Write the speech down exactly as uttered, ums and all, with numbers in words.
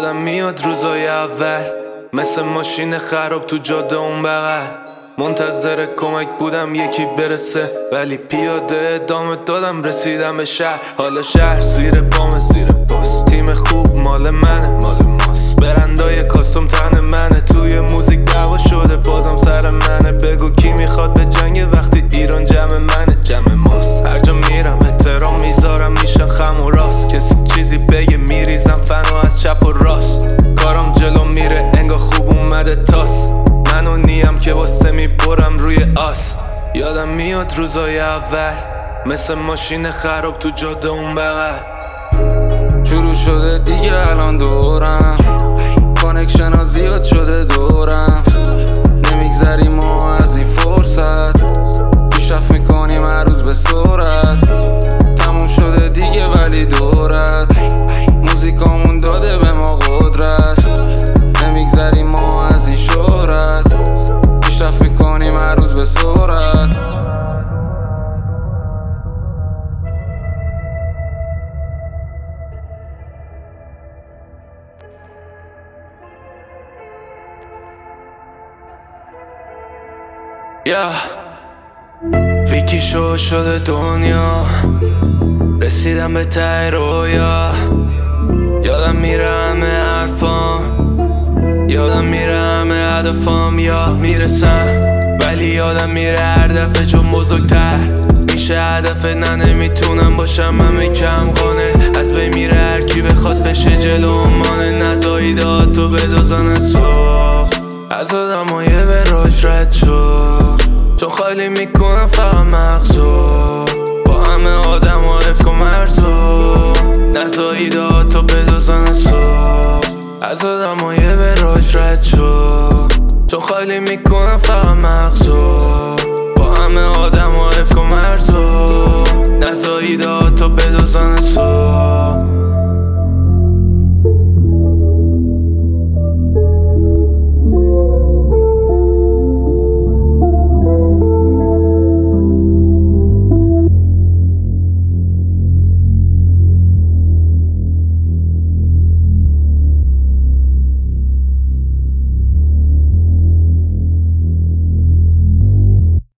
یادم میاد روزای اول مثل ماشین خراب تو جاده اون بغل منتظر کمک بودم یکی برسه، ولی پیاده ادامه دادم رسیدم به شهر. حالا شهر زیر پامه، زیر پاس تیم خوب مال منه، مال ماست. برندای کاستوم تن منه، توی موزیک دعوا شده بازم سر منه. بگو کی میخواد به جنگ وقتی ایران جمع منه، جمع ماست. هر جا میرم احترام میذارم، میشن خم و راست. کسی چیزی بگه میریزم فنو از چپ و راست. کارم جلو میره انگار خوب اومده تاس. منو نیم که واسه میبرم روی آس. یادم میاد روزای اول مثل ماشین خراب تو جاده اون بغل. شروع شده دیگه الان دورم، کانکشن ها زیاد شده دورم. نمیگذری ما از این فرصت، پیشرفت میکنیم هر روز به سرعت. تموم شده دیگه ولی دورت، موزیکامون داده به ما قدرت. نمیگذری ما از این شهرت، پیشرفت میکنیم هر روز به سرعت. یا ویکی شو شده دنیا، رسیدم به ته رویا. یادم میره همه حرفام، یادم میره همه هدفام. یا میرسم ولی یادم میره هر دفعه چون بزرگتر میشه هدف. نه نمیتونم باشم همه کم قانه، از بین میره هر کی بخواد بشه جلو مانه. نزاییده ها تو بدازن صبح، از آدمای به راج رد شو، چون خالی میکنم فقط مغزو. با همه آدم ها افت و مرزو، نزاییده ها تو بدازن صبح، از آدمای به راج رد شو، چون خالی میکنم فقط مغزو.